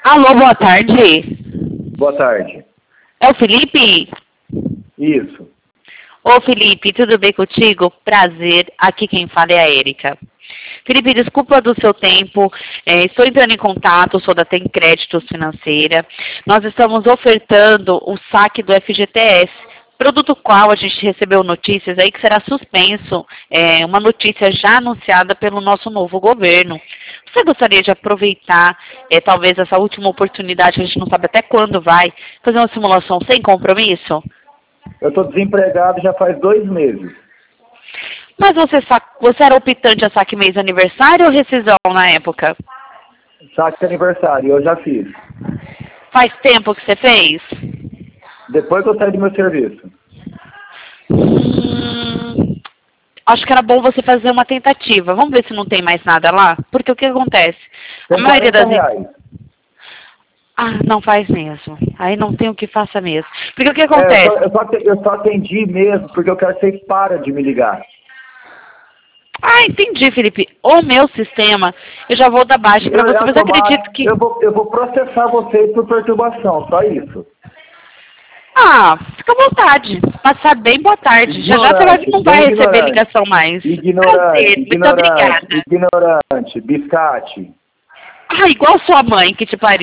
Alô, boa tarde. Boa tarde. É o Felipe? Isso. Ô, Felipe, tudo bem contigo? Prazer. Aqui quem fala é a Érica. Felipe, desculpa do seu tempo. Estou entrando em contato, sou da Tem Créditos Financeira. Nós estamos ofertando o saque do FGTS, produto qual a gente recebeu notícias aí que será suspenso, uma notícia já anunciada pelo nosso novo governo. Você gostaria de aproveitar, talvez, essa última oportunidade, a gente não sabe até quando vai, fazer uma simulação sem compromisso? Eu estou desempregado já faz 2 meses. Mas você era optante a saque mês aniversário ou rescisão na época? Saque de aniversário, eu já fiz. Faz tempo que você fez? Depois que eu saí do meu serviço. Acho que era bom você fazer uma tentativa. Vamos ver se não tem mais nada lá? Porque o que acontece? A Tem maioria das R$40. Ah, não faz mesmo. Aí não tem o que faça mesmo. Porque o que acontece? Eu só atendi mesmo porque eu quero que vocês parem de me ligar. Ah, entendi, Felipe. O meu sistema, eu já vou dar baixa para você, mas eu acredito que... Eu vou processar vocês por perturbação, só isso. Ah, fica à vontade. Passar bem boa tarde. Já você não vai receber ligação mais. Prazer, muito obrigada. Ignorante, biscate. Ah, igual sua mãe que te pariu.